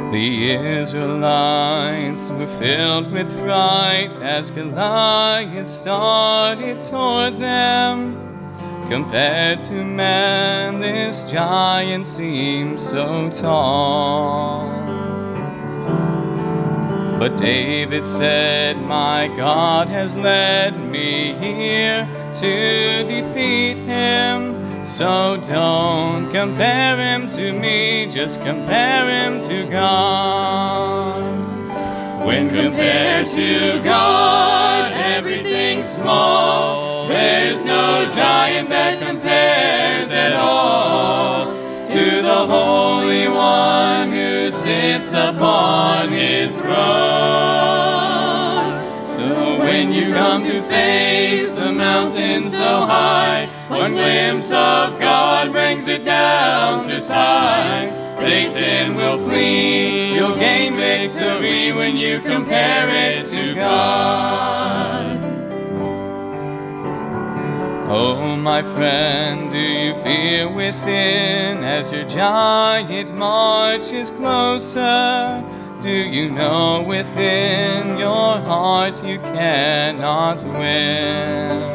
The Israelites were filled with fright as Goliath started toward them. Compared to man, this giant seemed so tall. But David said, "My God has led me here to defeat him. So don't compare him to me, just compare him to God." When compared to God, everything's small. There's no giant that compares at all to the Holy One who sits upon his throne. So when you come to face the mountain so high, one glimpse of God brings it down to size. Satan will flee, you'll gain victory when you compare it to God. Oh, my friend, do you fear within as your giant marches closer? Do you know within your heart you cannot win?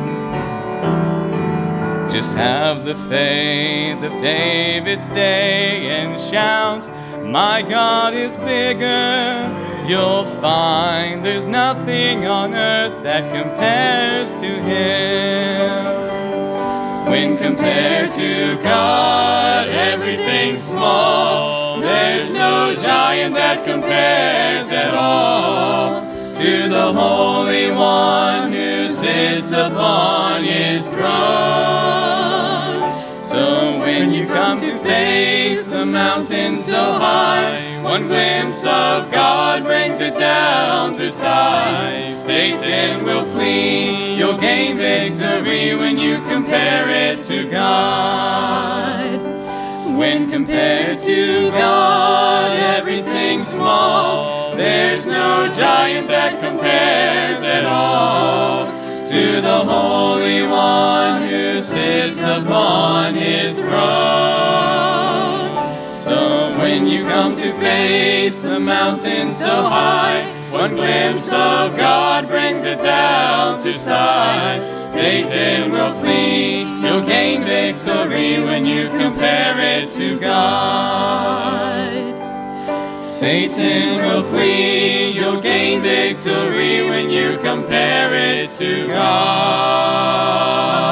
Just have the faith of David's day and shout, "My God is bigger." You'll find there's nothing on earth that compares to him. When compared to God, everything's small. There's no giant that compares at all to the Holy One who sits upon his throne. So when you come to face the mountain so high, one glimpse of God brings it down to size. Satan will flee, you'll gain victory when you compare it to God. When compared to God, everything's small. There's no giant that compares at all to the Holy One who sits upon his throne. So when you come to face the mountain so high, one glimpse of God brings it down to size. Satan will flee, you'll gain victory when you compare it to God. Satan will flee, you'll gain victory when you compare it to God.